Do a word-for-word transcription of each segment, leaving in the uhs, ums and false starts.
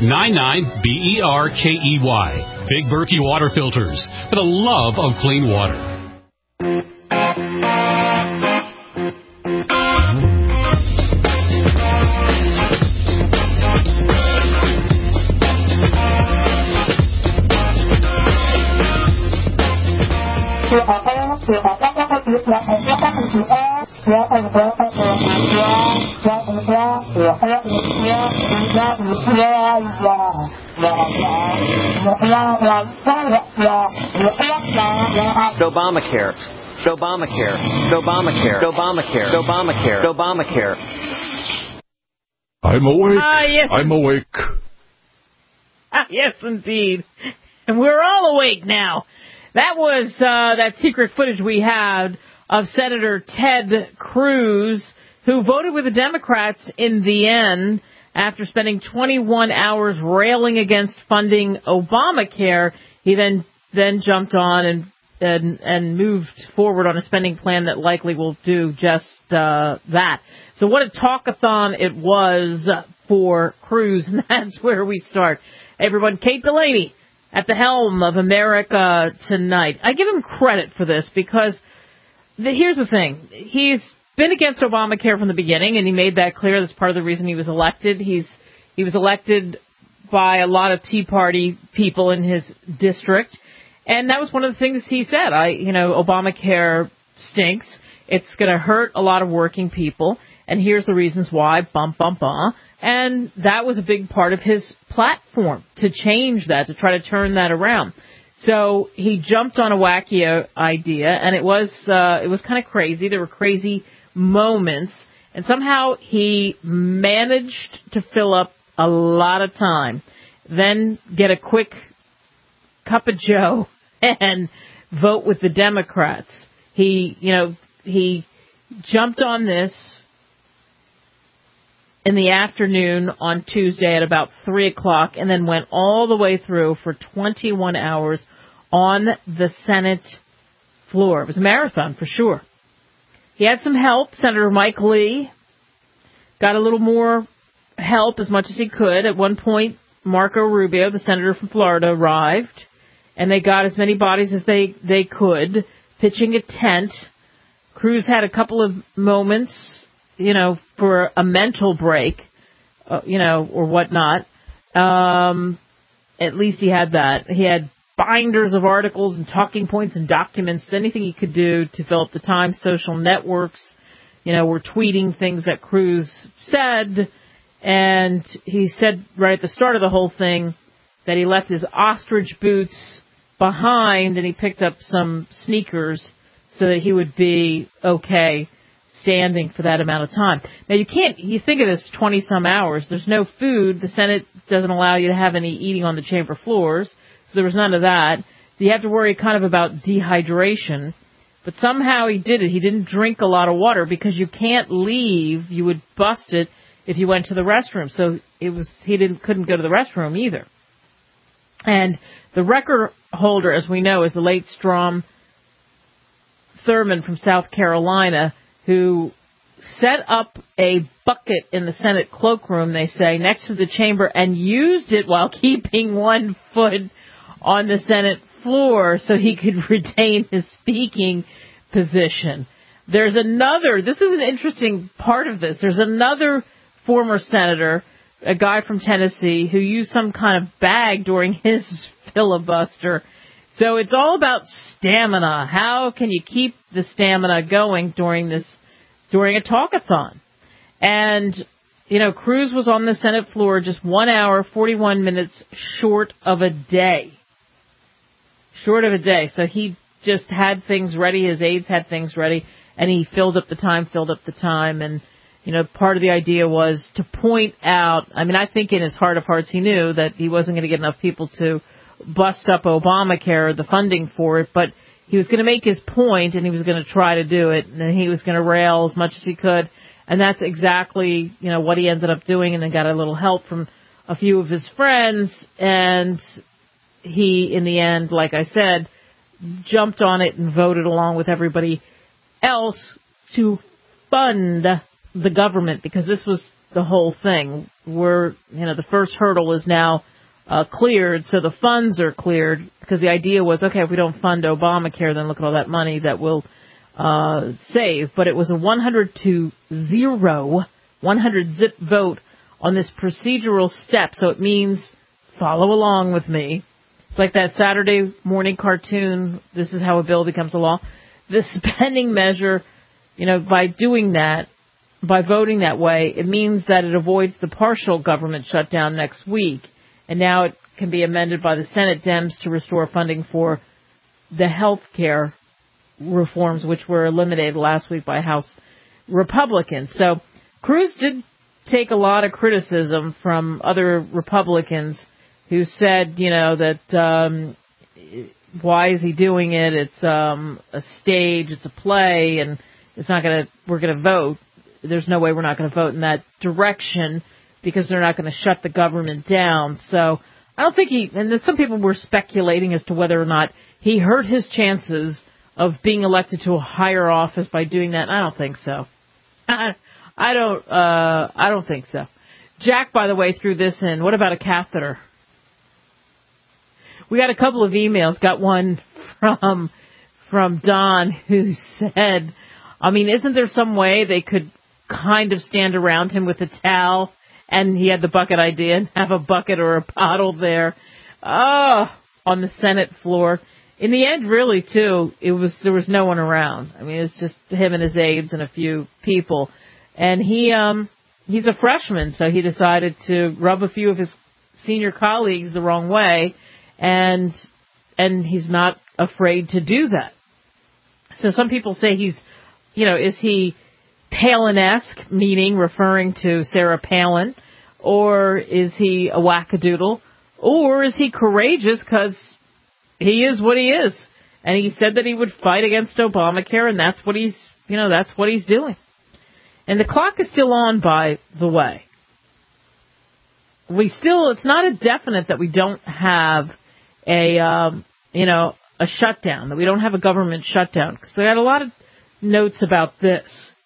nine nine B E R K E Y. Big Berkey Water Filters, for the love of clean water. Obamacare. Obamacare. Obamacare. Obamacare. Obamacare. Obamacare. I'm awake. Ah, yes. I'm awake. Ah, yes, indeed. And we're all awake now. That was uh, that secret footage we had of Senator Ted Cruz, who voted with the Democrats in the end after spending twenty-one hours railing against funding Obamacare. He then then jumped on and and, and moved forward on a spending plan that likely will do just uh, that. So what a talkathon it was for Cruz, and that's where we start. Hey, everyone, Kate Delaney at the helm of America Tonight. I give him credit for this because the, here's the thing. He's been against Obamacare from the beginning, and he made that clear. That's part of the reason he was elected. He's he was elected by a lot of Tea Party people in his district, and that was one of the things he said. I, you know, Obamacare stinks. It's going to hurt a lot of working people, and here's the reasons why. Bum bum bum. And that was a big part of his platform, to change that, to try to turn that around. So he jumped on a wacky idea, and it was uh, it was kind of crazy. There were crazy moments, and somehow he managed to fill up a lot of time, then get a quick cup of joe and vote with the Democrats. He, you know, he jumped on this in the afternoon on Tuesday at about three o'clock and then went all the way through for twenty-one hours on the Senate floor. It was a marathon for sure. He had some help. Senator Mike Lee got a little more help as much as he could. At one point, Marco Rubio, the senator from Florida, arrived, and they got as many bodies as they, they could, pitching a tent. Cruz had a couple of moments, you know, for a mental break, uh, you know, or whatnot. Um, at least he had that. He had binders of articles and talking points and documents, anything he could do to fill up the time. Social networks, you know, were tweeting things that Cruz said. And he said right at the start of the whole thing that he left his ostrich boots behind and he picked up some sneakers so that he would be okay standing for that amount of time. Now, you can't, you think of this twenty-some hours. There's no food. The Senate doesn't allow you to have any eating on the chamber floors, so there was none of that. You have to worry kind of about dehydration. But somehow he did it. He didn't drink a lot of water because you can't leave. You would bust it if you went to the restroom. So it was he didn't couldn't go to the restroom either. And the record holder, as we know, is the late Strom Thurmond from South Carolina, who set up a bucket in the Senate cloakroom, they say, next to the chamber and used it while keeping one foot on the Senate floor so he could retain his speaking position. There's another, this is an interesting part of this, there's another former senator, a guy from Tennessee, who used some kind of bag during his filibuster. So it's all about stamina. How can you keep the stamina going during this, during a talkathon? And, you know, Cruz was on the Senate floor just one hour, forty-one minutes short of a day. Short of a day. So he just had things ready. His aides had things ready. And he filled up the time, filled up the time. And, you know, part of the idea was to point out, I mean, I think in his heart of hearts he knew that he wasn't going to get enough people to bust up Obamacare, the funding for it, but he was going to make his point and he was going to try to do it, and he was going to rail as much as he could, and that's exactly, you know, what he ended up doing, and then got a little help from a few of his friends, and he, in the end, like I said, jumped on it and voted along with everybody else to fund the government, because this was the whole thing. We're, you know, the first hurdle is now uh, cleared, so the funds are cleared, because the idea was, okay, if we don't fund Obamacare, then look at all that money that we'll uh, save. But it was a one hundred to zero, one hundred zip vote on this procedural step, so it means follow along with me. It's like that Saturday morning cartoon, this is how a bill becomes a law. The spending measure, you know, by doing that, by voting that way, it means that it avoids the partial government shutdown next week. And now it can be amended by the Senate Dems to restore funding for the health care reforms, which were eliminated last week by House Republicans. So Cruz did take a lot of criticism from other Republicans who said, you know, that um, why is he doing it? It's um, a stage, it's a play, and it's not going to, we're going to vote. There's no way we're not going to vote in that direction because they're not going to shut the government down. So I don't think he, and then some people were speculating as to whether or not he hurt his chances of being elected to a higher office by doing that. I don't think so. I, I don't, uh, I don't think so. Jack, by the way, threw this in. What about a catheter? We got a couple of emails. Got one from, from Don who said, I mean, isn't there some way they could kind of stand around him with a towel, and he had the bucket idea, and have a bucket or a bottle there, oh, on the Senate floor. In the end, really, too, it was there was no one around. I mean, it's just him and his aides and a few people, and he um he's a freshman, so he decided to rub a few of his senior colleagues the wrong way, and and he's not afraid to do that. So some people say he's, you know, is he Palin-esque, meaning referring to Sarah Palin, or is he a wackadoodle, or is he courageous because he is what he is, and he said that he would fight against Obamacare, and that's what he's, you know, that's what he's doing. And the clock is still on, by the way. We still, it's not a definite that we don't have a, um, you know, a shutdown, that we don't have a government shutdown, because I got a lot of notes about this.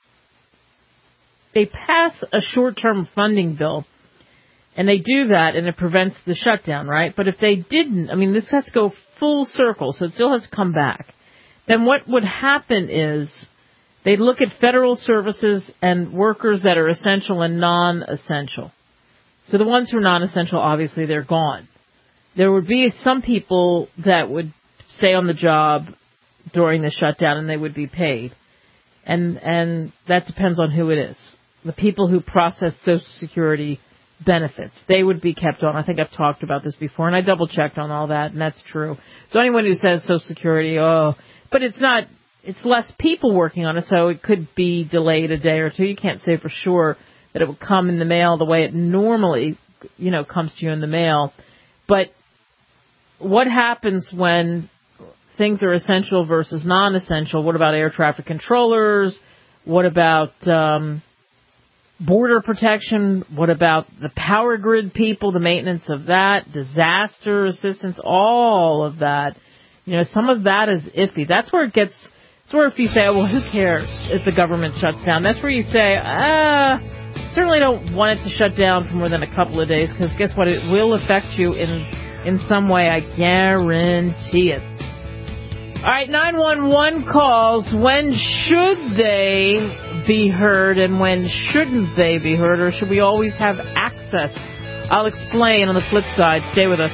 They pass a short-term funding bill, and they do that, and it prevents the shutdown, right? But if they didn't, I mean, this has to go full circle, so it still has to come back. Then what would happen is they'd look at federal services and workers that are essential and non-essential. So the ones who are non-essential, obviously, they're gone. There would be some people that would stay on the job during the shutdown, and they would be paid. And and that depends on who it is. The people who process Social Security benefits, they would be kept on. I think I've talked about this before, and I double-checked on all that, and that's true. So anyone who says Social Security, oh, but it's not, it's less people working on it, so it could be delayed a day or two. You can't say for sure that it would come in the mail the way it normally, you know, comes to you in the mail. But what happens when things are essential versus non-essential? What about air traffic controllers? What about um, border protection? What about the power grid people, the maintenance of that, disaster assistance, all of that? You know, some of that is iffy. That's where it gets, that's where if you say, oh, well, who cares if the government shuts down? That's where you say, ah, certainly don't want it to shut down for more than a couple of days, because guess what? It will affect you in, in some way. I guarantee it. All right, nine one one calls. When should they be heard and when shouldn't they be heard, or should we always have access? I'll explain on the flip side. Stay with us.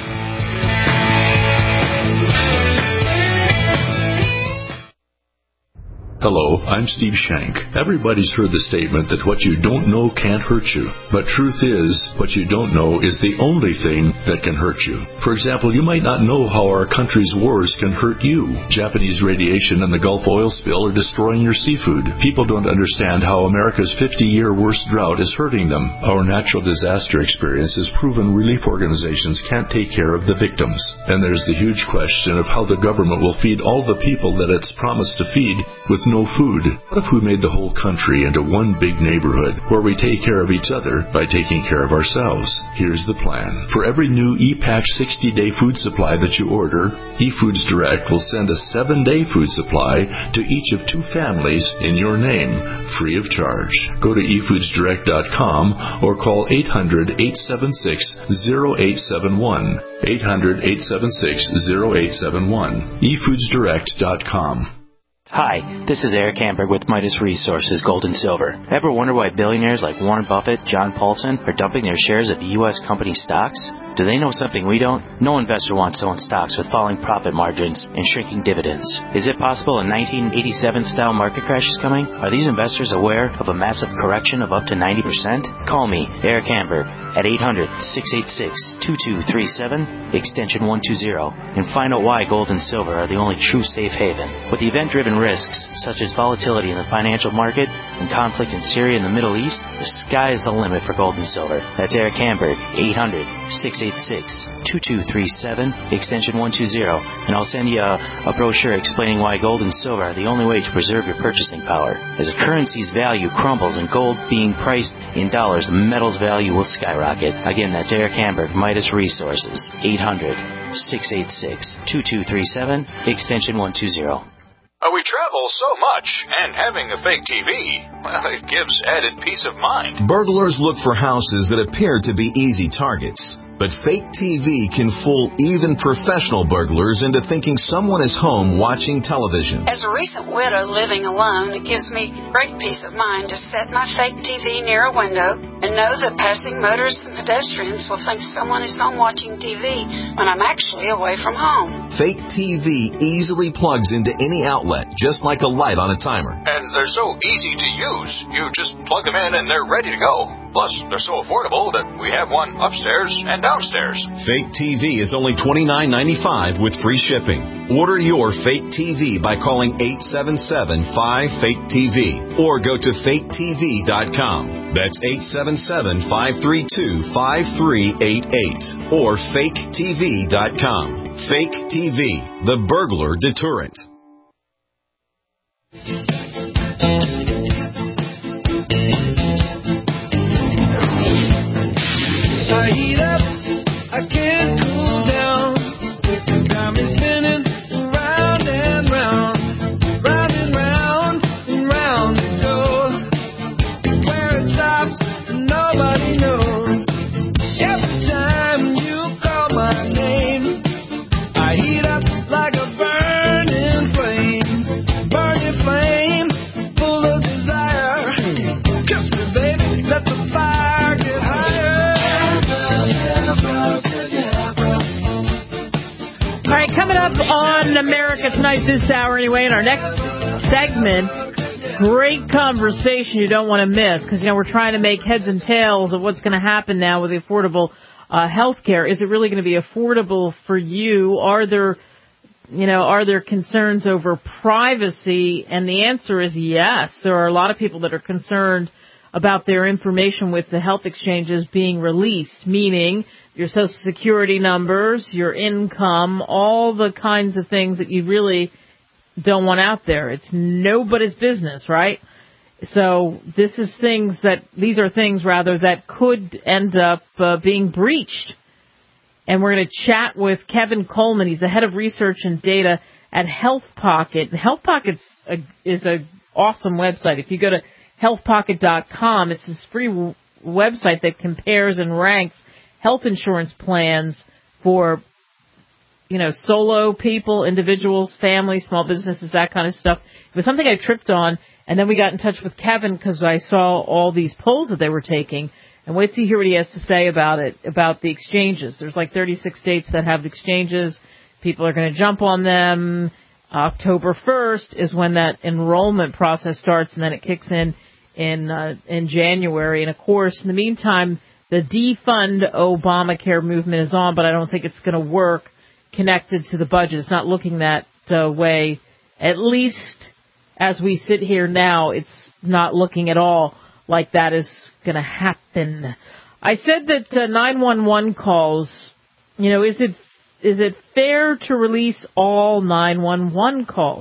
Hello, I'm Steve Shank. Everybody's heard the statement that what you don't know can't hurt you. But truth is, what you don't know is the only thing that can hurt you. For example, you might not know how our country's wars can hurt you. Japanese radiation and the Gulf oil spill are destroying your seafood. People don't understand how America's fifty-year worst drought is hurting them. Our natural disaster experience has proven relief organizations can't take care of the victims. And there's the huge question of how the government will feed all the people that it's promised to feed with no food? What if we made the whole country into one big neighborhood where we take care of each other by taking care of ourselves? Here's the plan. For every new E-Pack sixty-day food supply that you order, eFoods Direct will send a seven-day food supply to each of two families in your name, free of charge. Go to e foods direct dot com or call eight hundred, eight seven six, zero eight seven one. eight hundred, eight seven six, zero eight seven one. e foods direct dot com. Hi, this is Eric Hamburg with Midas Resources Gold and Silver. Ever wonder why billionaires like Warren Buffett, John Paulson are dumping their shares of U S company stocks? Do they know something we don't? No investor wants to own stocks with falling profit margins and shrinking dividends. Is it possible a nineteen eighty-seven style market crash is coming? Are these investors aware of a massive correction of up to ninety percent? Call me, Eric Hamburg, at eight hundred, six eight six, two two three seven, extension one two zero, and find out why gold and silver are the only true safe haven. With the event-driven risks, such as volatility in the financial market and conflict in Syria and the Middle East, the sky is the limit for gold and silver. That's Eric Hamburg, eight hundred, six eight six, two two three seven, extension one two zero, and I'll send you a, a brochure explaining why gold and silver are the only way to preserve your purchasing power. As a currency's value crumbles and gold being priced in dollars, the metal's value will skyrocket. Again, that's Eric Hamburg, Midas Resources, eight hundred, six eight six, two two three seven, extension one two zero. Uh, we travel so much, and having a fake T V, well, it gives added peace of mind. Burglars look for houses that appear to be easy targets. But fake T V can fool even professional burglars into thinking someone is home watching television. As a recent widow living alone, it gives me great peace of mind to set my fake T V near a window and know that passing motorists and pedestrians will think someone is home watching T V when I'm actually away from home. Fake T V easily plugs into any outlet, just like a light on a timer. And they're so easy to use. You just plug them in and they're ready to go. Plus, they're so affordable that we have one upstairs and downstairs. Fake T V is only twenty-nine ninety-five with free shipping. Order your fake T V by calling eight seven seven, five, fake T V or go to fake T V dot com. That's eight seven seven, five three two, five three eight eight or fake T V dot com. Fake T V, the burglar deterrent. I heat up, I can't cool down. Got me spinning round and round, round and round and round it goes. Where it stops, nobody knows. Every time you call my name, I heat up like a burning flame, burning flame, full of desire. Kiss me, baby, let the fire get higher. All right, coming up on America Tonight this hour anyway, in our next segment, great conversation you don't want to miss, because, you know, we're trying to make heads and tails of what's going to happen now with the affordable uh, health care. Is it really going to be affordable for you? Are there, you know, are there concerns over privacy? And the answer is yes. There are a lot of people that are concerned about their information with the health exchanges being released, meaning your Social Security numbers, your income, all the kinds of things that you really don't want out there. It's nobody's business, right? So this is things that, these are things rather that could end up uh, being breached. And we're going to chat with Kevin Coleman. He's the head of research and data at HealthPocket. HealthPocket is an awesome website. If you go to health pocket dot com, it's this free w- website that compares and ranks health insurance plans for, you know, solo people, individuals, families, small businesses, that kind of stuff. It was something I tripped on, and then we got in touch with Kevin because I saw all these polls that they were taking. And wait to hear what he has to say about it, about the exchanges. There's like thirty-six states that have exchanges. People are going to jump on them. October first is when that enrollment process starts, and then it kicks in in uh, in January. And, of course, in the meantime, the defund Obamacare movement is on, but I don't think it's going to work connected to the budget. It's not looking that uh, way. At least as we sit here now, it's not looking at all like that is going to happen. I said that uh, nine one one calls, you know, is it is it fair to release all nine one one calls?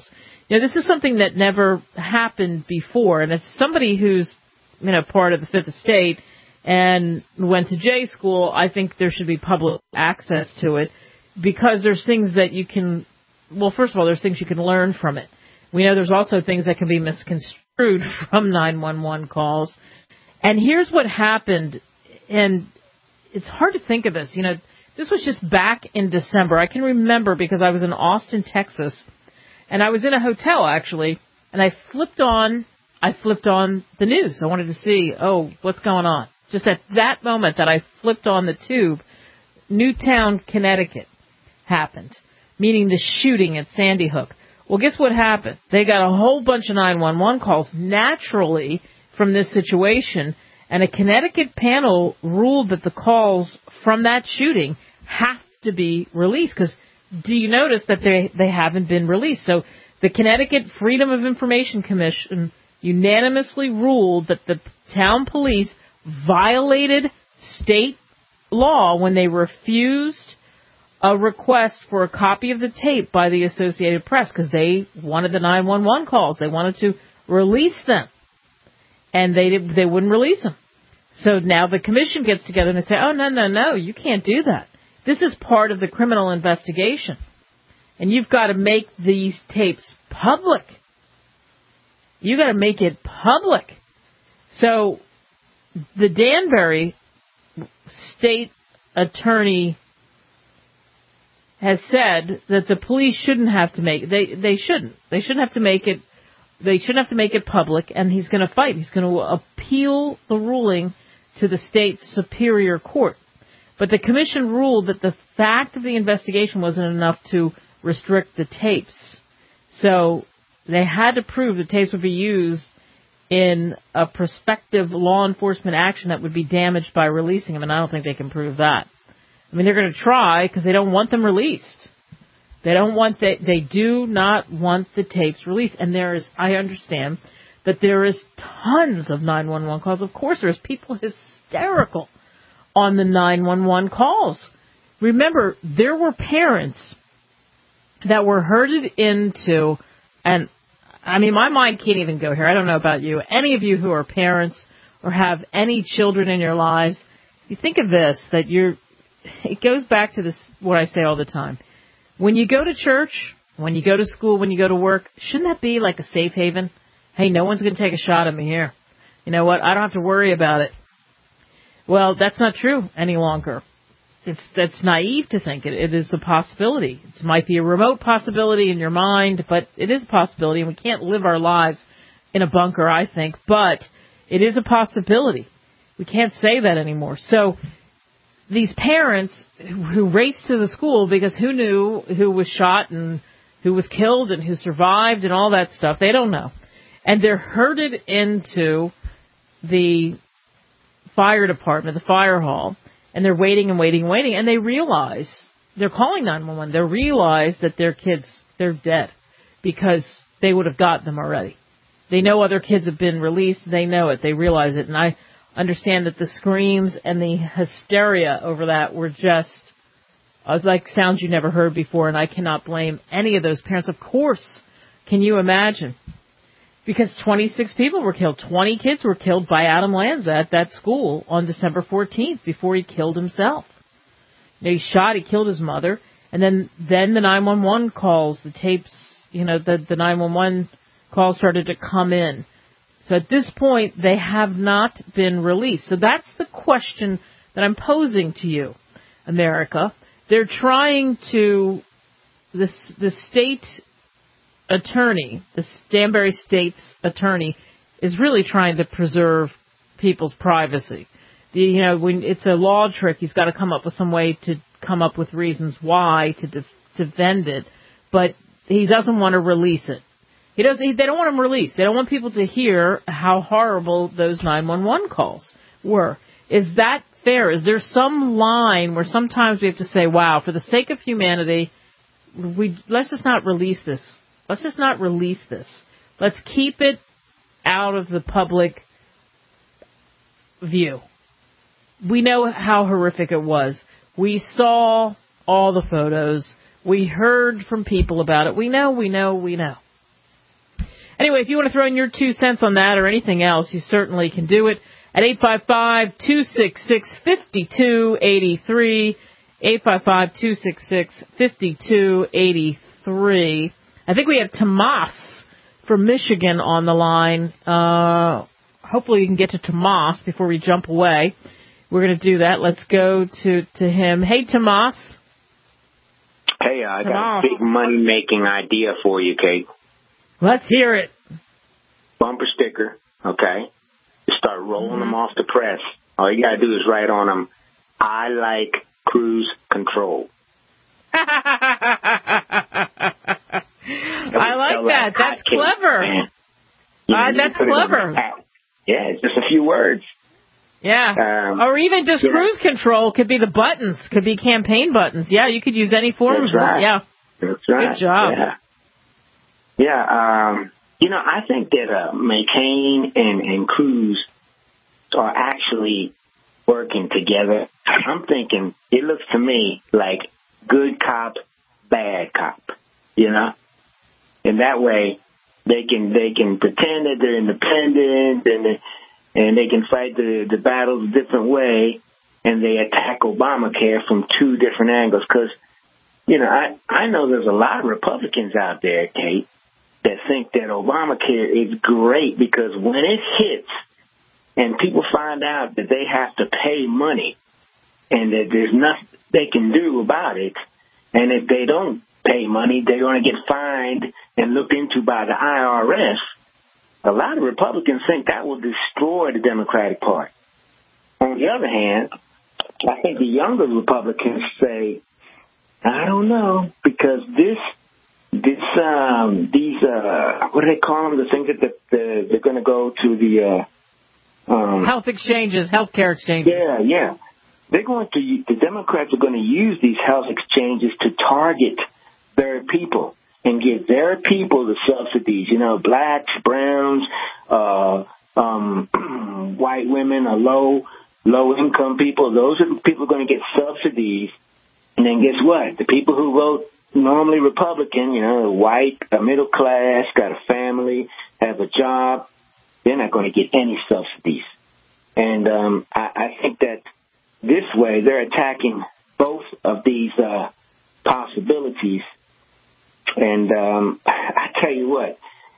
You know, this is something that never happened before. And as somebody who's, you know, part of the Fifth Estate and went to J school, I think there should be public access to it because there's things that you can, well, first of all, there's things you can learn from it. We know there's also things that can be misconstrued from nine one one calls. And here's what happened, and it's hard to think of this. You know, this was just back in December. I can remember because I was in Austin, Texas, and I was in a hotel, actually, and I flipped on, I flipped on the news. I wanted to see, oh, what's going on? Just at that moment that I flipped on the tube, Newtown, Connecticut happened, meaning the shooting at Sandy Hook. Well, guess what happened? They got a whole bunch of nine one one calls naturally from this situation, and a Connecticut panel ruled that the calls from that shooting have to be released because do you notice that they, they haven't been released? So the Connecticut Freedom of Information Commission unanimously ruled that the town police violated state law when they refused a request for a copy of the tape by the Associated Press because they wanted the nine one one calls. They wanted to release them, and they did, they wouldn't release them. So now the commission gets together and they say, oh, no, no, no, you can't do that. This is part of the criminal investigation, and you've got to make these tapes public. You've got to make it public. So the Danbury state attorney has said that the police shouldn't have to make they they shouldn't they shouldn't have to make it they shouldn't have to make it public, and he's going to fight. He's going to appeal the ruling to the state superior court. But the commission ruled that the fact of the investigation wasn't enough to restrict the tapes. So they had to prove the tapes would be used in a prospective law enforcement action that would be damaged by releasing them, and I don't think they can prove that. I mean, they're going to try because they don't want them released. They don't want they they do not want the tapes released. And there is, I understand that there is tons of nine one one calls. Of course, there's people hysterical on the nine one one calls. Remember, there were parents that were herded into, and I mean, my mind can't even go here. I don't know about you. Any of you who are parents or have any children in your lives, you think of this, that you're, it goes back to this, what I say all the time. When you go to church, when you go to school, when you go to work, shouldn't that be like a safe haven? Hey, no one's going to take a shot at me here. You know what? I don't have to worry about it. Well, that's not true any longer. It's that's naive to think it. It is a possibility. It might be a remote possibility in your mind, but it is a possibility, and we can't live our lives in a bunker, I think. But it is a possibility. We can't say that anymore. So these parents who raced to the school because who knew who was shot and who was killed and who survived and all that stuff, they don't know. And they're herded into the fire department, the fire hall, and they're waiting and waiting and waiting, and they realize, they're calling nine one one, they realize that their kids, they're dead because they would have got them already. They know other kids have been released, they know it, they realize it, and I understand that the screams and the hysteria over that were just uh, like sounds you never heard before, and I cannot blame any of those parents. Of course, can you imagine? Because twenty-six people were killed. twenty kids were killed by Adam Lanza at that school on December fourteenth before he killed himself. You know, he shot, he killed his mother, and then, then the nine one one calls, the tapes, you know, the, the nine one one calls started to come in. So at this point, they have not been released. So that's the question that I'm posing to you, America. They're trying to, the, the state attorney, the Danbury State's attorney, is really trying to preserve people's privacy. The, you know, when it's a law trick, he's got to come up with some way to come up with reasons why to de- defend it, but he doesn't want to release it. He doesn't. He, they don't want him released. They don't want people to hear how horrible those nine one one calls were. Is that fair? Is there some line where sometimes we have to say, wow, for the sake of humanity, we let's just not release this. Let's just not release this. Let's keep it out of the public view. We know how horrific it was. We saw all the photos. We heard from people about it. We know, we know, we know. Anyway, if you want to throw in your two cents on that or anything else, you certainly can do it at eight five five, two six six, five two eight three, eight five five, two six six, five two eight three. I think we have Tomas from Michigan on the line. Uh, hopefully we can get to Tomas before we jump away. We're going to do that. Let's go to, to him. Hey, Tomas. Hey, I Tomas. got a big money-making idea for you, Kate. Let's hear it. Bumper sticker, okay? You start rolling Mm-hmm. them off the press. All you got to do is write on them, I like cruise control. I like that. That's clever. Uh, that's clever. Yeah, it's just a few words. Yeah. Um, or even just yeah. cruise control could be the buttons, could be campaign buttons. Yeah, you could use any form That's of right. it. Yeah. That's right. Good job. Yeah. Yeah, um, you know, I think that uh, McCain and, and Cruz are actually working together. I'm thinking, it looks to me like good cop, bad cop, you know? And that way, they can they can pretend that they're independent and they, and they can fight the, the battles a different way, and they attack Obamacare from two different angles. Because, you know, I, I know there's a lot of Republicans out there, Kate, that think that Obamacare is great because when it hits and people find out that they have to pay money and that there's nothing they can do about it, and if they don't pay money, they're going to get fined and looked into by the I R S, a lot of Republicans think that will destroy the Democratic Party. On the other hand, I think the younger Republicans say, I don't know, because this, this, um, these, uh, what do they call them? The things that the, the, they're going to go to the, uh, um, health exchanges, health care exchanges. Yeah, yeah. They're going to, the Democrats are going to use these health exchanges to target their people and give their people the subsidies, you know, blacks, browns, uh, um, white women, or low, low income people. Those are the people going to get subsidies. And then guess what? The people who vote normally Republican, you know, white, a middle class, got a family, have a job, they're not going to get any subsidies. And, um, I, I think that this way they're attacking both of these, uh, possibilities. And um, I tell you what,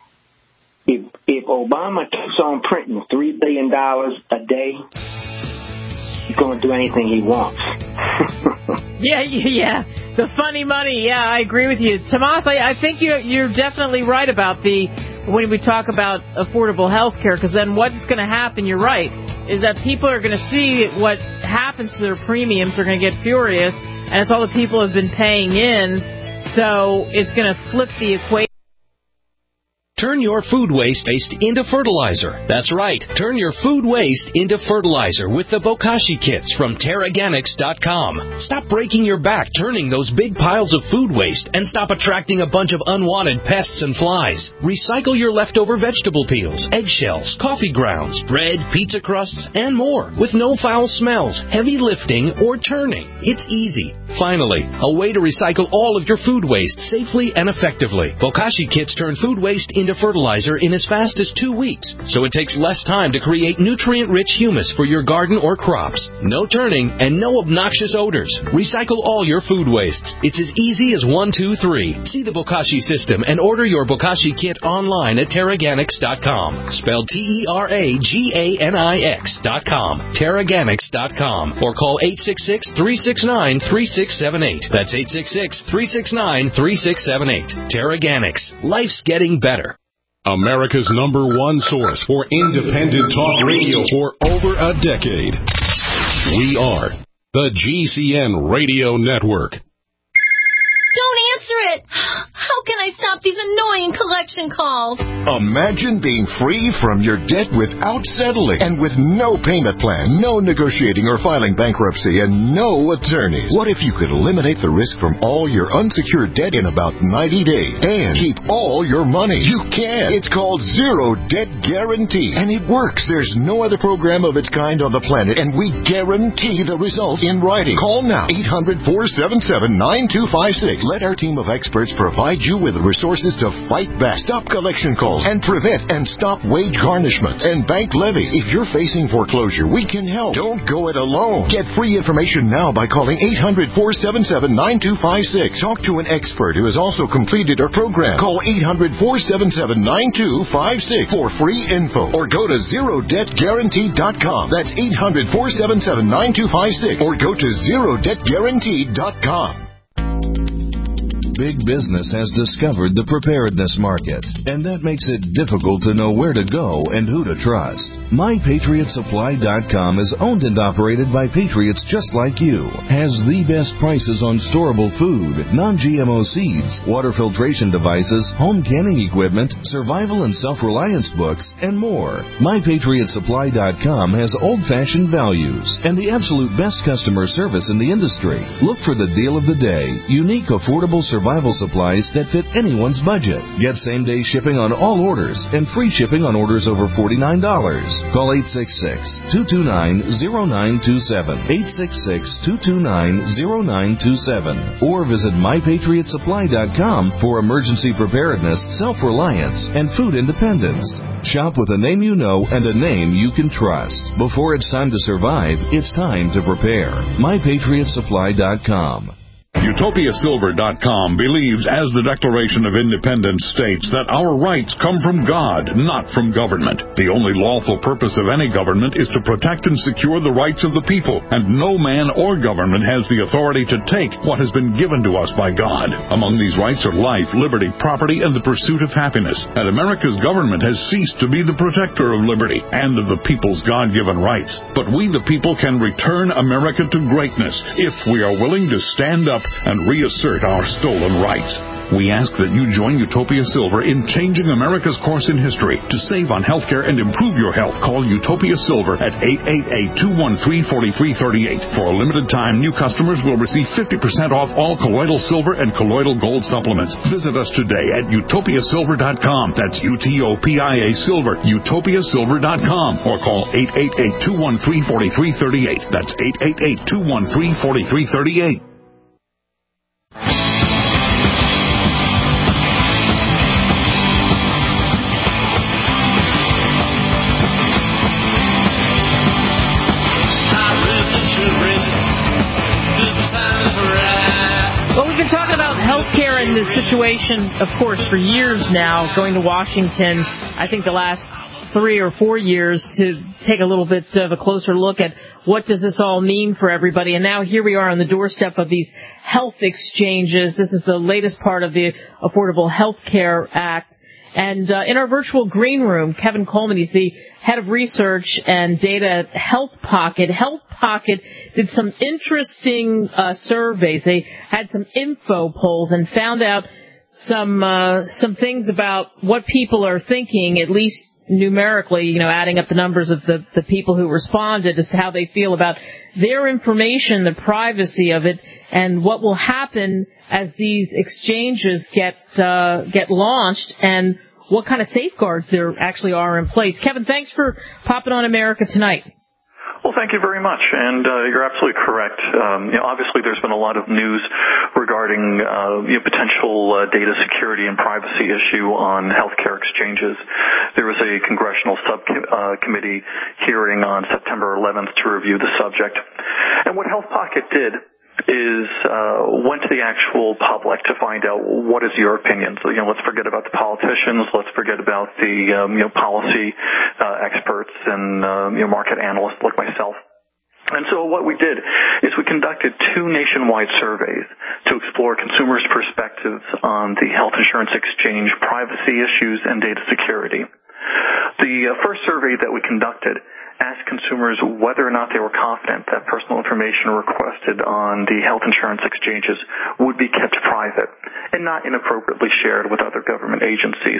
if if Obama keeps on printing three billion dollars a day, he's going to do anything he wants. yeah, yeah, the funny money. Yeah, I agree with you, Tomas. I, I think you're you're definitely right about the when we talk about affordable health care, because then what's going to happen? You're right, is that people are going to see what happens to their premiums. They're going to get furious, and it's all the people who have been paying in. So it's going to flip the equation. Turn your food waste into fertilizer. That's right. Turn your food waste into fertilizer with the Bokashi kits from Terraganics dot com. Stop breaking your back turning those big piles of food waste and stop attracting a bunch of unwanted pests and flies. Recycle your leftover vegetable peels, eggshells, coffee grounds, bread, pizza crusts, and more with no foul smells, heavy lifting, or turning. It's easy. Finally, a way to recycle all of your food waste safely and effectively. Bokashi kits turn food waste into fertilizer in as fast as two weeks, so it takes less time to create nutrient-rich humus for your garden or crops. No turning and no obnoxious odors. Recycle all your food wastes. It's as easy as one, two, three. See the Bokashi system and order your Bokashi kit online at Terraganics dot com. Spelled T E R A G A N I X dot com. Terraganics dot com. Or call eight six six, three six nine, three six seven eight. That's eight six six, three six nine, three six seven eight. Terraganics. Life's getting better. America's number one source for independent talk radio for over a decade. We are the G C N Radio Network. Don't answer it! How can I stop these annoying collection calls? Imagine being free from your debt without settling and with no payment plan, no negotiating or filing bankruptcy, and no attorneys. What if you could eliminate the risk from all your unsecured debt in about ninety days and keep all your money? You can. It's called Zero Debt Guarantee, and it works. There's no other program of its kind on the planet, and we guarantee the results in writing. Call now, eight hundred, four seven seven, nine two five six. Let our team of experts provide you with with resources to fight back, stop collection calls, and prevent and stop wage garnishments and bank levies. If you're facing foreclosure, we can help. Don't go it alone. Get free information now by calling eight hundred, four seven seven, nine two five six. Talk to an expert who has also completed our program. Call eight hundred, four seven seven, nine two five six for free info or go to zero debt guaranteed dot com. That's eight hundred, four seven seven, nine two five six or go to zero debt guaranteed dot com. Big business has discovered the preparedness market, and that makes it difficult to know where to go and who to trust. My Patriot Supply dot com is owned and operated by patriots just like you, has the best prices on storable food, non-G M O seeds, water filtration devices, home canning equipment, survival and self-reliance books, and more. My Patriot Supply dot com has old-fashioned values and the absolute best customer service in the industry. Look for the deal of the day, unique, affordable survival Survival supplies that fit anyone's budget. Get same-day shipping on all orders and free shipping on orders over forty-nine dollars. Call eight six six, two two nine, zero nine two seven, eight six six, two two nine, zero nine two seven, or visit my patriot supply dot com for emergency preparedness, self-reliance, and food independence. Shop with a name you know and a name you can trust. Before it's time to survive, it's time to prepare. my patriot supply dot com. Utopia Silver dot com believes, as the Declaration of Independence states, that our rights come from God, not from government. The only lawful purpose of any government is to protect and secure the rights of the people, and no man or government has the authority to take what has been given to us by God. Among these rights are life, liberty, property, and the pursuit of happiness. And America's government has ceased to be the protector of liberty and of the people's God-given rights. But we, the people, can return America to greatness if we are willing to stand up and reassert our stolen rights. We ask that you join Utopia Silver in changing America's course in history. To save on health care and improve your health, call Utopia Silver at eight eight eight, two one three, four three three eight. For a limited time, new customers will receive fifty percent off all colloidal silver and colloidal gold supplements. Visit us today at Utopia Silver dot com. That's U T O P I A Silver, Utopia Silver dot com. Or call eight eight eight, two one three, four three three eight. That's eight eight eight, two one three, four three three eight. Well, we've been talking about healthcare and the situation, of course, for years now, going to Washington, I think the last three or four years, to take a little bit of a closer look at what does this all mean for everybody. And now here we are on the doorstep of these health exchanges. This is the latest part of the Affordable Health Care Act. And uh, in our virtual green room, Kevin Coleman, he's the head of research and data at Health Pocket. Health Pocket did some interesting uh, surveys. They had some info polls and found out some uh, some things about what people are thinking, at least numerically, you know, adding up the numbers of the, the people who responded as to how they feel about their information, the privacy of it, and what will happen as these exchanges get uh, get launched, and what kind of safeguards there actually are in place. Kevin, thanks for popping on America Tonight. Well, thank you very much, and uh, you're absolutely correct. Um, you know, obviously, there's been a lot of news regarding uh, you know, potential uh, data security and privacy issue on healthcare exchanges. There was a congressional subcommittee uh, hearing on September eleventh to review the subject, and what Health Pocket did is uh, went to the actual public to find out what is your opinion. So, you know, let's forget about the politicians, let's forget about the um, you know policy uh, experts and uh, you know market analysts like myself. And so what we did is we conducted two nationwide surveys to explore consumers' perspectives on the health insurance exchange privacy issues and data security. The uh, first survey that we conducted asked consumers whether or not they were confident that personal information requested on the health insurance exchanges would be kept private and not inappropriately shared with other government agencies.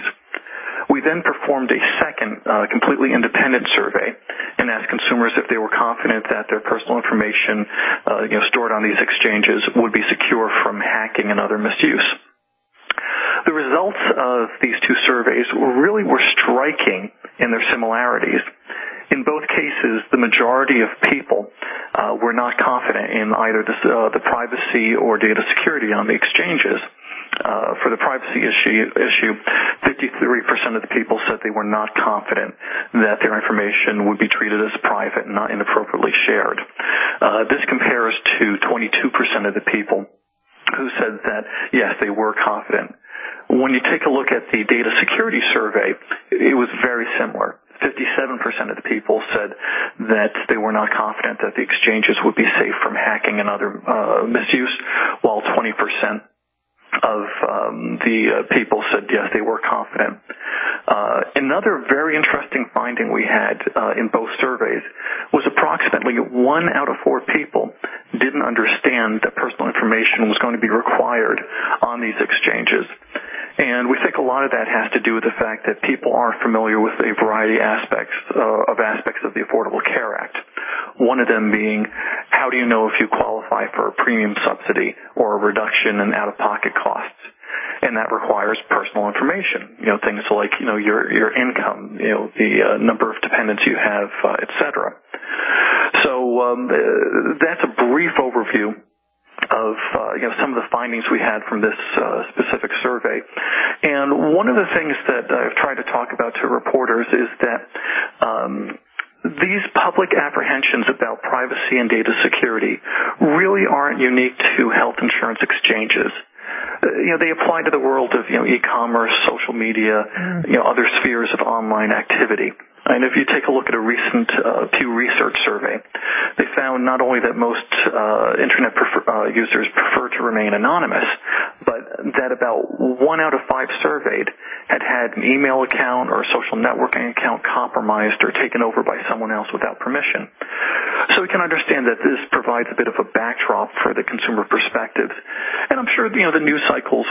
We then performed a second, uh, completely independent survey and asked consumers if they were confident that their personal information, uh, you know, stored on these exchanges would be secure from hacking and other misuse. The results of these two surveys really were striking in their similarities. In both cases, the majority of people uh, were not confident in either the, uh, the privacy or data security on the exchanges. Uh, for the privacy issue, issue, fifty-three percent of the people said they were not confident that their information would be treated as private and not inappropriately shared. Uh, this compares to twenty-two percent of the people who said that, yes, they were confident. When you take a look at the data security survey, it was very similar. fifty-seven percent of the people said that they were not confident that the exchanges would be safe from hacking and other uh, misuse, while twenty percent of um, the uh, people said yes, they were confident. Uh, another very interesting finding we had uh, in both surveys was approximately one out of four people didn't understand that personal information was going to be required on these exchanges. And we think a lot of that has to do with the fact that people aren't familiar with a variety of aspects, uh, of aspects of the Affordable Care Act. One of them being, how do you know if you qualify for a premium subsidy or a reduction in out-of-pocket costs? And that requires personal information, you know, things like, you know, your, your income, you know, the uh, number of dependents you have, uh, et cetera. So um, uh, that's a brief overview of uh, you know some of the findings we had from this uh, specific survey. And one of the things that I've tried to talk about to reporters is that um, these public apprehensions about privacy and data security really aren't unique to health insurance exchanges. Uh, you know, they apply to the world of, you know, e-commerce, social media, you know, other spheres of online activity. And if you take a look at a recent uh, Pew Research survey, they found not only that most uh, Internet prefer, uh, users prefer to remain anonymous, but that about one out of five surveyed had had an email account or a social networking account compromised or taken over by someone else without permission. So we can understand that this provides a bit of a backdrop for the consumer perspective. And I'm sure, you know, the news cycles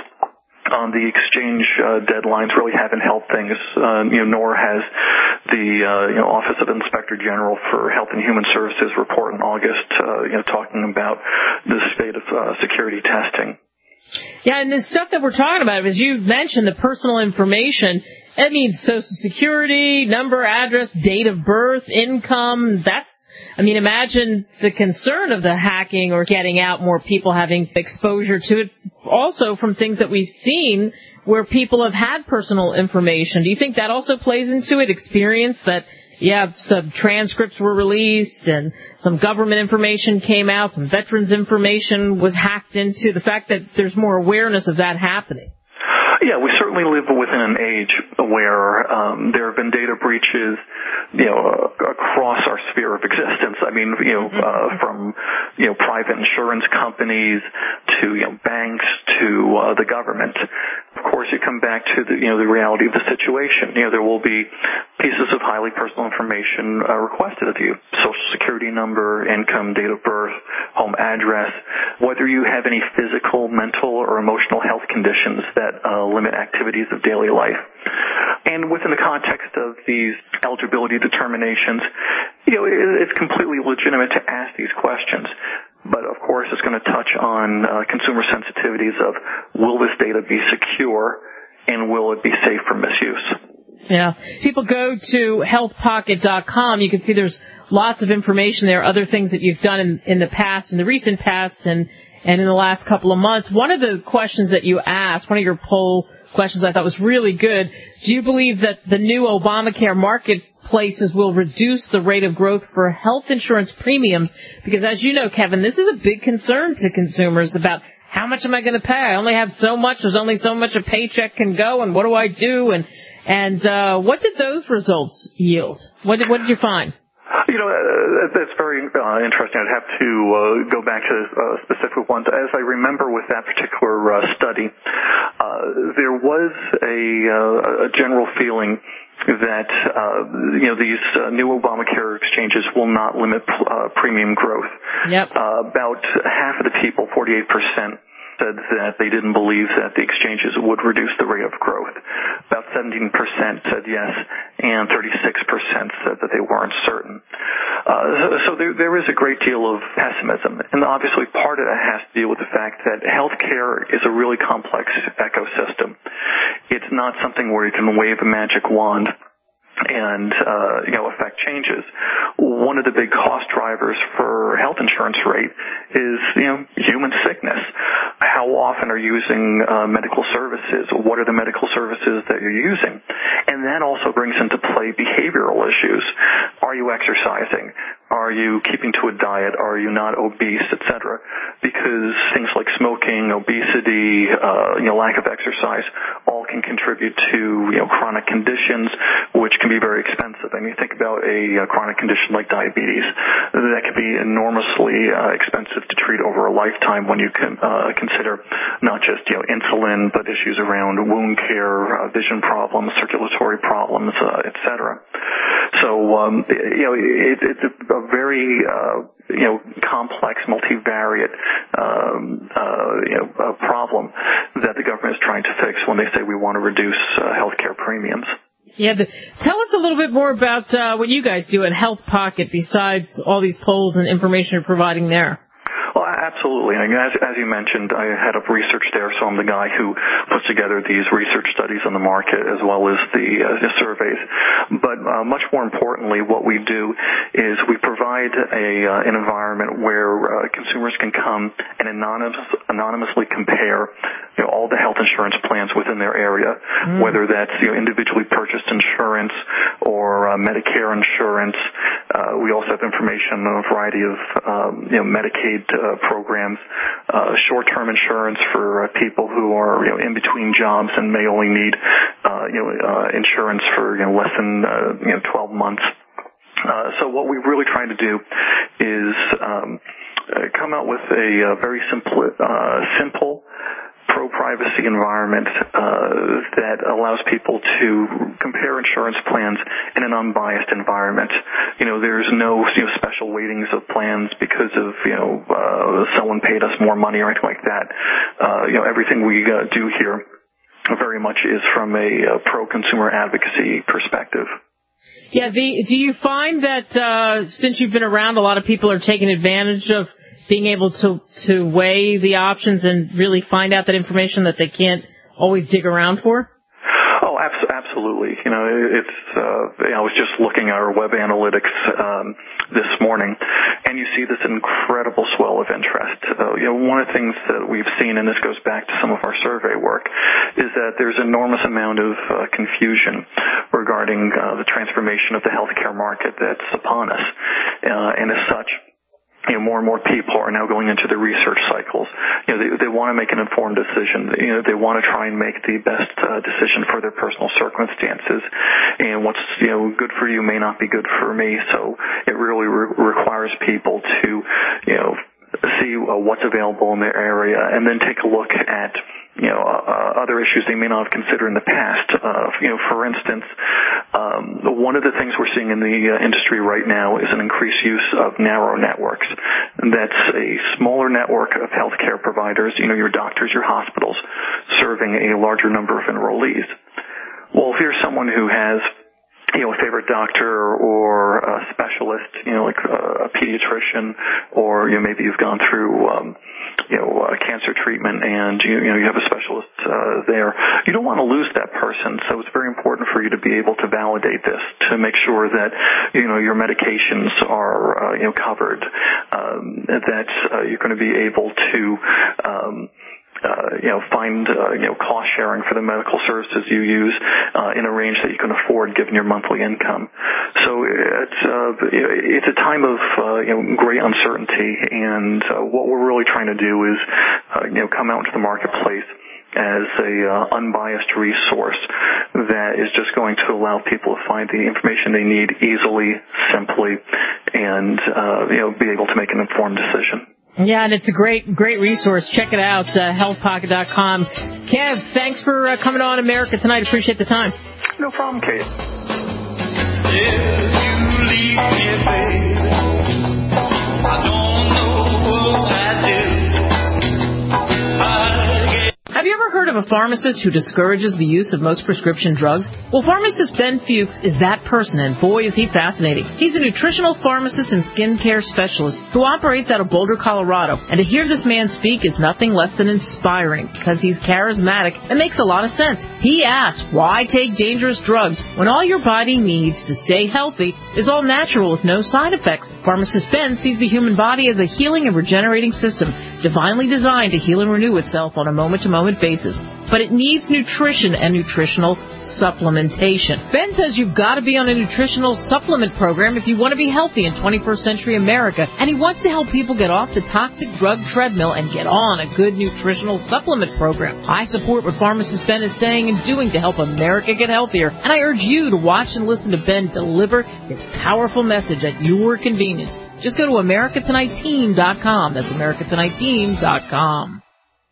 on the exchange uh, deadlines really haven't helped things. Uh, you know, nor has the uh, you know Office of Inspector General for Health and Human Services report in August, uh, you know, talking about the state of uh, security testing. Yeah, and the stuff that we're talking about, as you mentioned, the personal information. It means Social Security, number, address, date of birth, income. That's I mean, imagine the concern of the hacking or getting out, more people having exposure to it, also from things that we've seen where people have had personal information. Do you think that also plays into it, experience that, yeah, some transcripts were released and some government information came out, some veterans information was hacked into, the fact that there's more awareness of that happening? Yeah, we certainly live within an age where um, there have been data breaches, you know, uh, across our sphere of existence. I mean, you know, uh, from you know private insurance companies to you know banks to uh, the government. Of course, you come back to the you know the reality of the situation. You know, there will be pieces of highly personal information uh, requested of you: Social Security number, income, date of birth, home address, whether you have any physical, mental, or emotional health conditions that uh, limit activities of daily life. And within the context of these eligibility determinations, you know, it's completely legitimate to ask these questions. But, of course, it's going to touch on uh, consumer sensitivities of, will this data be secure and will it be safe for misuse? Yeah. People go to health pocket dot com. You can see there's lots of information there, other things that you've done in, in the past, in the recent past, and And in the last couple of months. One of the questions that you asked, one of your poll questions I thought was really good, do you believe that the new Obamacare marketplaces will reduce the rate of growth for health insurance premiums? Because as you know, Kevin, this is a big concern to consumers about how much am I going to pay? I only have so much. There's only so much a paycheck can go, and what do I do? And and uh, what did those results yield? What did, what did you find? You know, uh, that's very uh, interesting. I'd have to uh, go back to uh, specific ones. As I remember with that particular uh, study, uh, there was a, uh, a general feeling that, uh, you know, these uh, new Obamacare exchanges will not limit uh, premium growth. Yep. Uh, about half of the people, forty-eight percent, said that they didn't believe that the exchanges would reduce the rate of growth. About seventeen percent said yes, and thirty-six percent said that they weren't certain. Uh, so there, there is a great deal of pessimism, and obviously part of that has to deal with the fact that healthcare is a really complex ecosystem. It's not something where you can wave a magic wand and, uh, you know, affect changes. One of the big cost drivers for health insurance rate is, you know, human sickness. How how often are you using uh, medical services? What are the medical services that you're using? And that also brings into play behavioral issues. Are you exercising? Are you keeping to a diet? Are you not obese, et cetera? Because things like smoking, obesity, uh, you know, lack of exercise, all can contribute to, you know, chronic conditions, which can be very expensive. I mean, think about a, a chronic condition like diabetes. That can be enormously uh, expensive to treat over a lifetime when you can uh, consider not just, you know, insulin, but issues around wound care, uh, vision problems, circulatory problems, uh, et cetera. So, um, you know, it, it's a very, uh, you know, complex, multivariate, um, uh, you know, uh, problem that the government is trying to fix when they say we want to reduce uh, healthcare premiums. Yeah, the, tell us a little bit more about uh, what you guys do at Health Pocket besides all these polls and information you're providing there. Well, absolutely. I mean, as, as you mentioned, I head up research there, so I'm the guy who puts together these research studies on the market as well as the, uh, the surveys. But uh, much more importantly, what we do is we provide a uh, an environment where uh, consumers can come and anonymous, anonymously compare, you know, all the health insurance plans within their area, mm. whether that's, you know, individually purchased insurance or uh, Medicare insurance. Uh, we also have information on a variety of, um, you know, Medicaid uh, programs, uh, short-term insurance for uh, people who are, you know, in between jobs and may only need, uh, you know, uh, insurance for, you know, less than, uh, you know, twelve months. Uh, so what we're really trying to do is um, uh, come out with a, a very simple, uh, simple pro-privacy environment uh, that allows people to compare insurance plans in an unbiased environment. You know, there's no, you know, special weightings of plans because of, you know, uh, someone paid us more money or anything like that. Uh, you know, everything we uh, do here very much is from a uh, pro-consumer advocacy perspective. Yeah, the, do you find that uh, since you've been around, a lot of people are taking advantage of being able to to weigh the options and really find out that information that they can't always dig around for? Oh, abs- absolutely. You know, it's, uh, you know, I was just looking at our web analytics um, this morning, and you see this incredible swell of interest. Uh, you know, one of the things that we've seen, and this goes back to some of our survey work, is that there's an enormous amount of uh, confusion regarding uh, the transformation of the healthcare market that's upon us. Uh, and as such, you know, more and more people are now going into the research cycles. You know, they, they want to make an informed decision. You know, they want to try and make the best uh, decision for their personal circumstances. And what's, you know, good for you may not be good for me. So it really re- requires people to, you know, see uh, what's available in their area and then take a look at, you know, uh, other issues they may not have considered in the past. Uh, you know, for instance, um, one of the things we're seeing in the uh, industry right now is an increased use of narrow networks. And that's a smaller network of healthcare providers, you know, your doctors, your hospitals, serving a larger number of enrollees. Well, if you're someone who has, you know, a favorite doctor or a specialist, you know, like a, a pediatrician, or, you know, maybe you've gone through, um, you know, uh, cancer treatment and, you, you know, you have a specialist uh, there. You don't want to lose that person, so it's very important for you to be able to validate this, to make sure that, you know, your medications are, uh, you know, covered, um, that uh, you're going to be able to, um, Uh, you know, find, uh, you know, cost sharing for the medical services you use uh, in a range that you can afford given your monthly income. So it's uh, it's a time of, uh, you know, great uncertainty, and uh, what we're really trying to do is, uh, you know, come out into the marketplace as a uh, unbiased resource that is just going to allow people to find the information they need easily, simply, and, uh, you know, be able to make an informed decision. Yeah, and it's a great, great resource. Check it out, uh, health pocket dot com. Kev, thanks for uh, coming on America Tonight. Appreciate the time. No problem, Kate. Have you ever heard heard of a pharmacist who discourages the use of most prescription drugs? Well, pharmacist Ben Fuchs is that person, and boy, is he fascinating. He's a nutritional pharmacist and skincare specialist who operates out of Boulder, Colorado. And to hear this man speak is nothing less than inspiring, because he's charismatic and makes a lot of sense. He asks, why take dangerous drugs when all your body needs to stay healthy is all natural with no side effects? Pharmacist Ben sees the human body as a healing and regenerating system, divinely designed to heal and renew itself on a moment-to-moment basis. But it needs nutrition and nutritional supplementation. Ben says you've got to be on a nutritional supplement program if you want to be healthy in twenty-first century America, and he wants to help people get off the toxic drug treadmill and get on a good nutritional supplement program. I support what pharmacist Ben is saying and doing to help America get healthier, and I urge you to watch and listen to Ben deliver his powerful message at your convenience. Just go to America Tonight Team dot com. That's America Tonight Team dot com.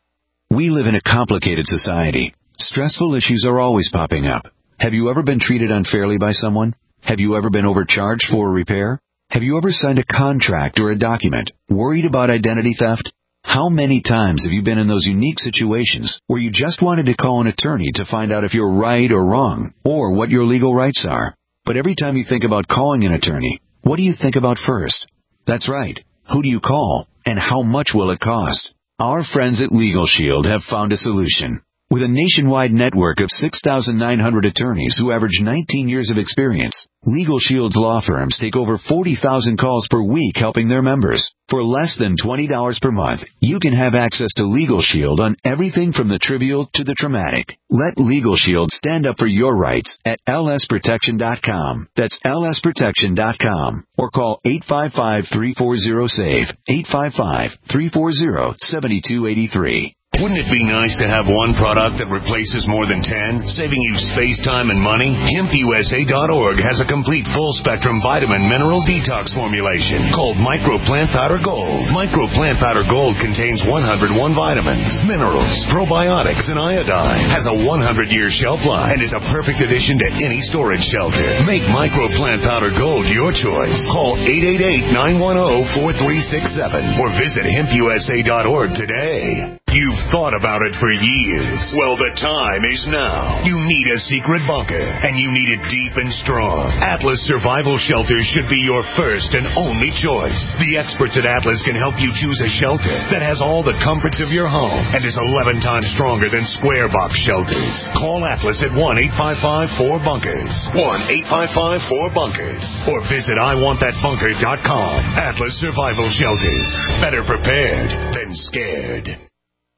We live in a complicated society. Stressful issues are always popping up. Have you ever been treated unfairly by someone? Have you ever been overcharged for a repair? Have you ever signed a contract or a document worried about identity theft? How many times have you been in those unique situations where you just wanted to call an attorney to find out if you're right or wrong, or what your legal rights are? But every time you think about calling an attorney, what do you think about first? That's right. Who do you call, and how much will it cost? Our friends at Legal Shield have found a solution. With a nationwide network of six thousand nine hundred attorneys who average nineteen years of experience, Legal Shield's law firms take over forty thousand calls per week helping their members. For less than twenty dollars per month, you can have access to Legal Shield on everything from the trivial to the traumatic. Let Legal Shield stand up for your rights at L S protection dot com. That's L S protection dot com. Or call eight five five, three four zero, S A V E, eight five five, three four zero, seven two eight three. Wouldn't it be nice to have one product that replaces more than ten, saving you space, time, and money? Hemp U S A dot org has a complete full-spectrum vitamin mineral detox formulation called Micro Plant Powder Gold. Micro Plant Powder Gold contains one hundred one vitamins, minerals, probiotics, and iodine. Has a one hundred year shelf life and is a perfect addition to any storage shelter. Make Micro Plant Powder Gold your choice. Call eight eight eight, nine one zero, four three six seven or visit hemp U S A dot org today. You've thought about it for years. Well, the time is now. You need a secret bunker, and you need it deep and strong. Atlas Survival Shelters should be your first and only choice. The experts at Atlas can help you choose a shelter that has all the comforts of your home and is eleven times stronger than square box shelters. Call Atlas at one eight five five, four bunkers. one eight five five, four bunkers. Or visit I want that bunker dot com. Atlas Survival Shelters. Better prepared than scared.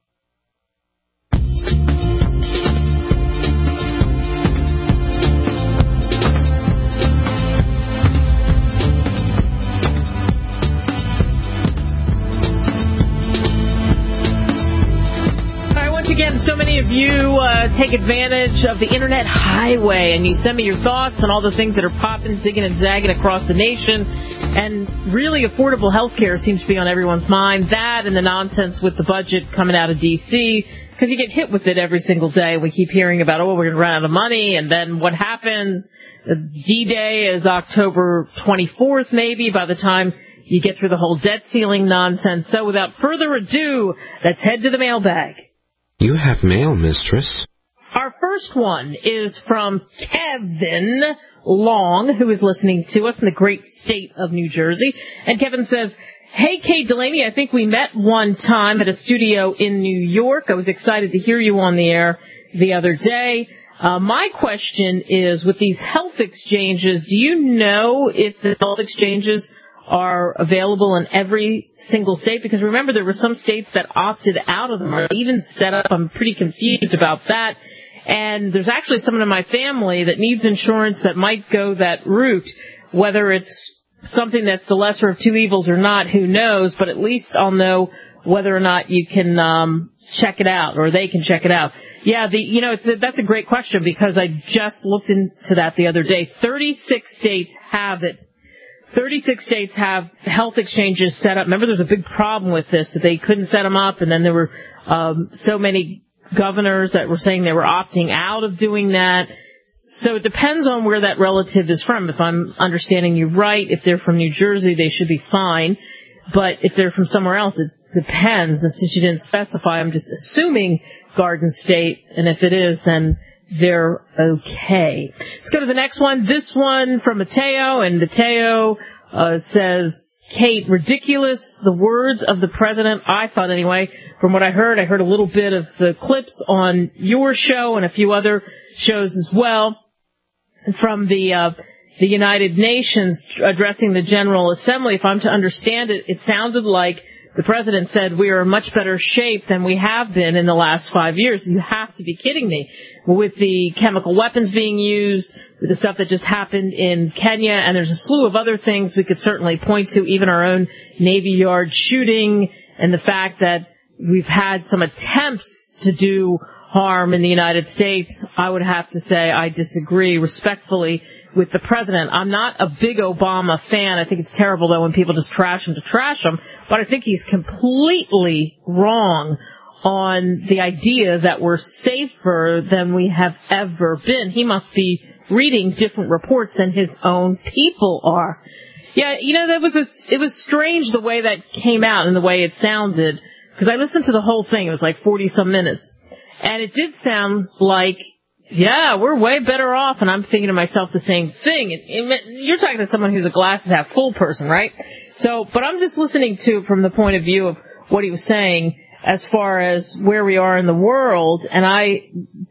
Again, so many of you uh, take advantage of the Internet highway, and you send me your thoughts on all the things that are popping, zigging, and zagging across the nation. And really, affordable health care seems to be on everyone's mind. That and the nonsense with the budget coming out of D C, because you get hit with it every single day. We keep hearing about, oh, we're going to run out of money, and then what happens? D-Day is October twenty-fourth, maybe, by the time you get through the whole debt ceiling nonsense. So without further ado, let's head to the mailbag. You have mail, mistress. Our first one is from Kevin Long, who is listening to us in the great state of New Jersey. And Kevin says, hey, Kate Delaney, I think we met one time at a studio in New York. I was excited to hear you on the air the other day. Uh, my question is, with these health exchanges, do you know if the health exchanges are available in every single state? Because remember, there were some states that opted out of them or even set up. I'm pretty confused about that. And there's actually someone in my family that needs insurance that might go that route. Whether it's something that's the lesser of two evils or not, who knows? But at least I'll know whether or not you can um check it out, or they can check it out. Yeah, the you know, it's a, that's a great question, because I just looked into that the other day. thirty-six states have it. thirty-six states have health exchanges set up. Remember, there's a big problem with this, that they couldn't set them up, and then there were um, so many governors that were saying they were opting out of doing that. So it depends on where that relative is from. If I'm understanding you right, if they're from New Jersey, they should be fine. But if they're from somewhere else, it depends. And since you didn't specify, I'm just assuming Garden State. And if it is, then they're okay. Let's go to the next one. This one from Mateo. And Mateo uh, says, Kate, ridiculous, the words of the president. I thought anyway, from what I heard, I heard a little bit of the clips on your show and a few other shows as well from the uh, the United Nations addressing the General Assembly. If I'm to understand it, it sounded like the president said we are in much better shape than we have been in the last five years. You have to be kidding me. With the chemical weapons being used, with the stuff that just happened in Kenya, and there's a slew of other things we could certainly point to, even our own Navy Yard shooting, and the fact that we've had some attempts to do harm in the United States. I would have to say I disagree respectfully with the president. I'm not a big Obama fan. I think it's terrible, though, when people just trash him to trash him. But I think he's completely wrong on the idea that we're safer than we have ever been. He must be reading different reports than his own people are. Yeah, you know, that was a, it was strange the way that came out and the way it sounded, because I listened to the whole thing. It was like forty-some minutes. And it did sound like, yeah, we're way better off. And I'm thinking to myself the same thing. It, it, you're talking to someone who's a glasses half full person, right? So, but I'm just listening to it from the point of view of what he was saying as far as where we are in the world. And I,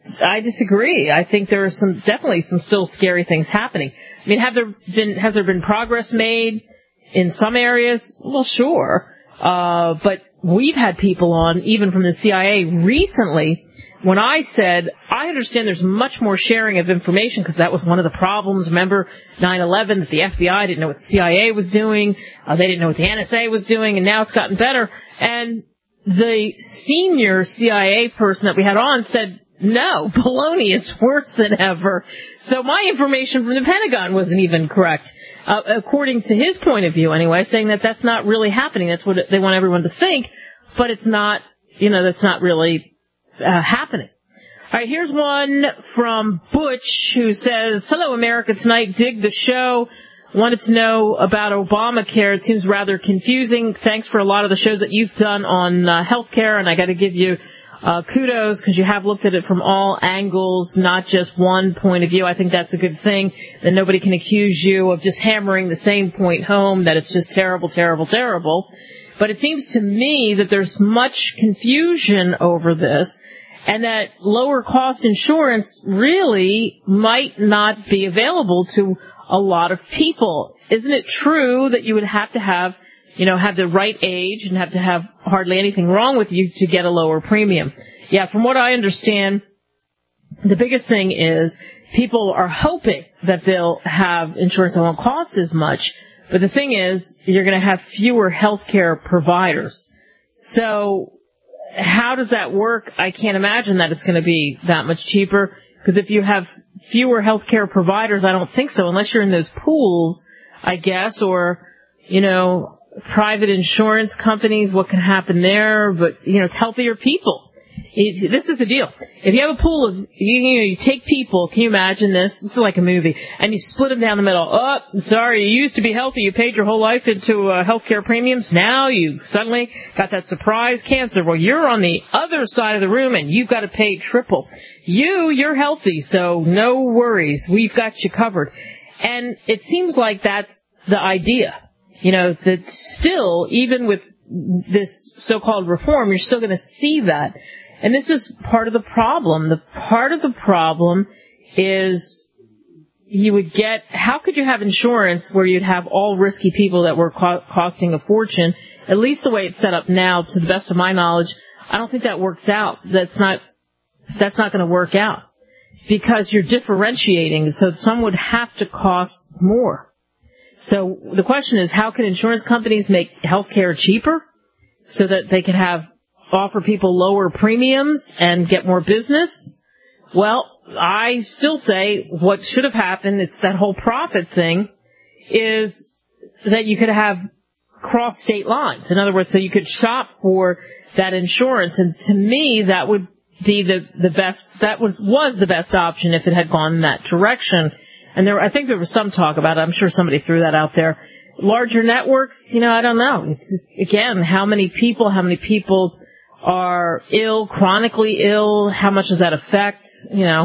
I disagree. I think there are some, definitely some still scary things happening. I mean, have there been, has there been progress made in some areas? Well, sure. Uh, but we've had people on, even from the C I A recently, when I said, I understand there's much more sharing of information because that was one of the problems. Remember nine eleven, that the F B I didn't know what the C I A was doing. Uh, they didn't know what the N S A was doing, and now it's gotten better. And the senior C I A person that we had on said, no, baloney, it's worse than ever. So my information from the Pentagon wasn't even correct, uh, according to his point of view anyway, saying that that's not really happening. That's what they want everyone to think, but it's not, you know, that's not really Uh, happening. All right, here's one from Butch who says, hello, America Tonight. Dig the show. Wanted to know about Obamacare. It seems rather confusing. Thanks for a lot of the shows that you've done on uh, healthcare, and I got to give you uh, kudos because you have looked at it from all angles, not just one point of view. I think that's a good thing, that nobody can accuse you of just hammering the same point home, that it's just terrible, terrible, terrible. But it seems to me that there's much confusion over this, and that lower cost insurance really might not be available to a lot of people. Isn't it true that you would have to have, you know, have the right age and have to have hardly anything wrong with you to get a lower premium? Yeah, from what I understand, the biggest thing is people are hoping that they'll have insurance that won't cost as much. But the thing is, you're going to have fewer healthcare providers. So how does that work? I can't imagine that it's going to be that much cheaper, because if you have fewer healthcare providers, I don't think so, unless you're in those pools, I guess, or, you know, private insurance companies, what can happen there? But, you know, it's healthier people. This is the deal. If you have a pool of, you, you know, you take people, can you imagine this? This is like a movie, and you split them down the middle. Oh, sorry, you used to be healthy. You paid your whole life into uh, healthcare premiums. Now you suddenly got that surprise cancer. Well, you're on the other side of the room, and you've got to pay triple. You, you're healthy, so no worries. We've got you covered. And it seems like that's the idea. You know, that still, even with this so-called reform, you're still going to see that. And this is part of the problem. The part of the problem is you would get, how could you have insurance where you'd have all risky people that were co- costing a fortune? At least the way it's set up now, to the best of my knowledge, I don't think that works out. That's not, that's not going to work out, because you're differentiating. So some would have to cost more. So the question is, how can insurance companies make healthcare cheaper so that they can have offer people lower premiums and get more business? Well, I still say what should have happened, it's that whole profit thing, is that you could have cross state lines. In other words, so you could shop for that insurance. And to me, that would be the, the best, that was, was the best option if it had gone in that direction. And there, I think there was some talk about it. I'm sure somebody threw that out there, larger networks, you know, I don't know. It's, again, how many people, how many people are ill, chronically ill, how much does that affect, you know,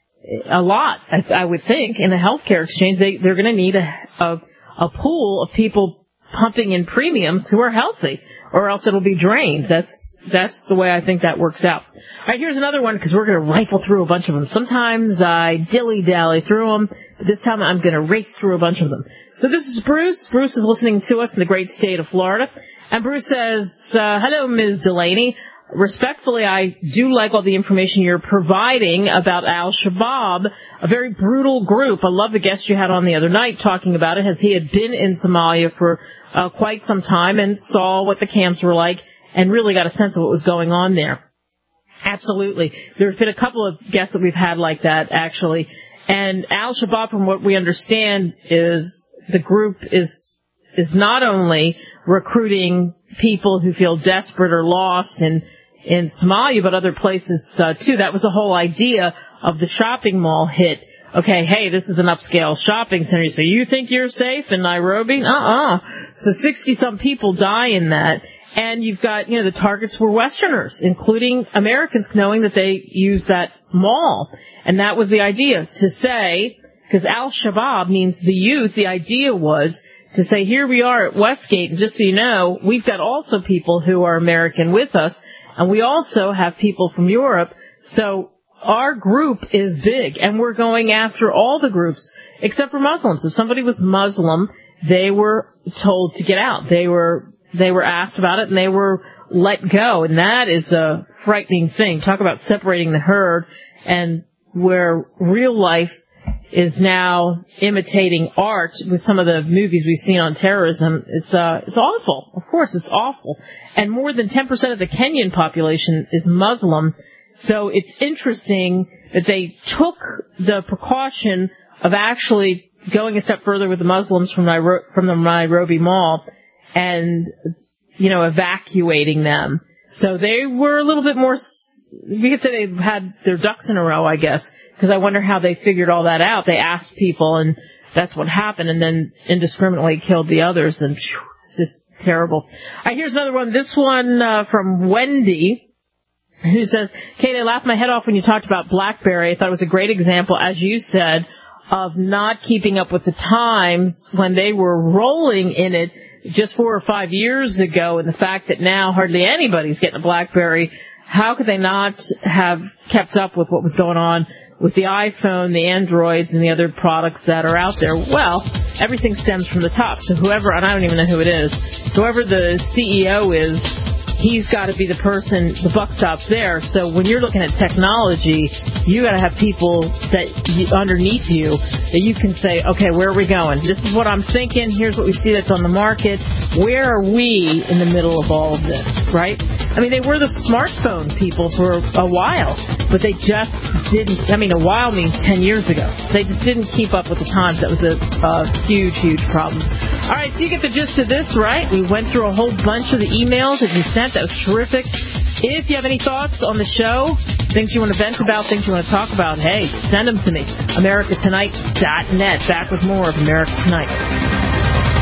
a lot, I, I would think. In a healthcare exchange, they, they're going to need a, a, a pool of people pumping in premiums who are healthy, or else it'll be drained. That's, that's the way I think that works out. All right, here's another one, because we're going to rifle through a bunch of them. Sometimes I dilly-dally through them, but this time I'm going to race through a bunch of them. So this is Bruce. Bruce is listening to us in the great state of Florida. And Bruce says, uh, hello, Miz Delaney. Respectfully, I do like all the information you're providing about Al-Shabaab, a very brutal group. I love the guest you had on the other night talking about it, as he had been in Somalia for uh, quite some time and saw what the camps were like and really got a sense of what was going on there. Absolutely. There have been a couple of guests that we've had like that, actually. And Al-Shabaab, from what we understand, is the group is is not only recruiting people who feel desperate or lost in in Somalia, but other places uh, too. That was the whole idea of the shopping mall hit. Okay, hey, this is an upscale shopping center. So you think you're safe in Nairobi? Uh-uh. So sixty-some people die in that. And you've got, you know, the targets were Westerners, including Americans, knowing that they use that mall. And that was the idea, to say, because Al-Shabaab means the youth, the idea was to say, here we are at Westgate, and just so you know, we've got also people who are American with us, and we also have people from Europe. So our group is big, and we're going after all the groups, except for Muslims. If somebody was Muslim, they were told to get out. They were They were asked about it, and they were let go, and that is a frightening thing. Talk about separating the herd, and where real life is now imitating art with some of the movies we've seen on terrorism. It's uh, it's awful. Of course, it's awful. And more than ten percent of the Kenyan population is Muslim, so it's interesting that they took the precaution of actually going a step further with the Muslims from Nairo- from the Nairobi Mall and, you know, evacuating them. So they were a little bit more, we could say they had their ducks in a row, I guess, because I wonder how they figured all that out. They asked people, and that's what happened, and then indiscriminately killed the others, and phew, it's just terrible. All right, here's another one. This one uh, from Wendy, who says, Kate, I laughed my head off when you talked about BlackBerry. I thought it was a great example, as you said, of not keeping up with the times when they were rolling in it just four or five years ago, and the fact that now hardly anybody's getting a BlackBerry. How could they not have kept up with what was going on with the iPhone, the Androids, and the other products that are out there? Well, everything stems from the top. So whoever, and I don't even know who it is, whoever the C E O is, he's got to be the person, the buck stops there. So when you're looking at technology, you got to have people that you, underneath you that you can say, okay, where are we going? This is what I'm thinking. Here's what we see that's on the market. Where are we in the middle of all of this, right? I mean, they were the smartphone people for a while, but they just didn't, I mean, a while means ten years ago. They just didn't keep up with the times. That was a, a huge, huge problem. All right, so you get the gist of this, right? We went through a whole bunch of the emails that you sent. That was terrific. If you have any thoughts on the show, things you want to vent about, things you want to talk about, hey, send them to me. America Tonight dot net. Back with more of America Tonight.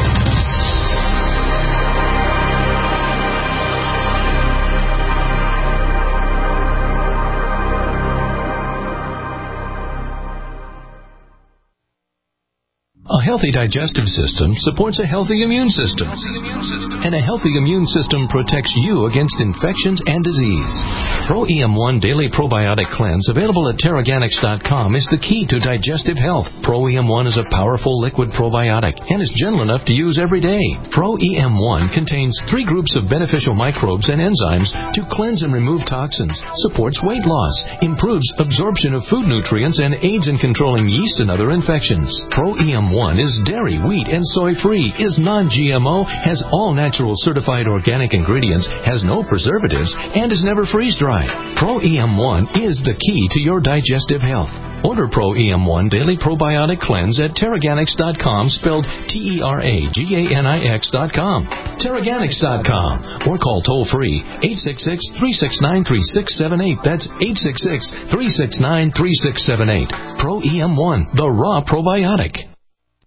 A healthy digestive system supports a healthy immune system. And a healthy immune system protects you against infections and disease. Pro E M one Daily Probiotic Cleanse, available at Teraganix dot com, is the key to digestive health. Pro E M one is a powerful liquid probiotic and is gentle enough to use every day. Pro E M one contains three groups of beneficial microbes and enzymes to cleanse and remove toxins, supports weight loss, improves absorption of food nutrients, and aids in controlling yeast and other infections. Pro E M one is dairy, wheat, and soy-free, is non-G M O, has all natural certified organic ingredients, has no preservatives, and is never freeze-dried. Pro E M one is the key to your digestive health. Order Pro E M one Daily Probiotic Cleanse at Teraganix dot com, spelled T E R A G A N I X dot com. Teraganix dot com. Or call toll-free eight six six, three six nine, three six seven eight. That's eight six six, three six nine, three six seven eight. Pro E M one, the raw probiotic.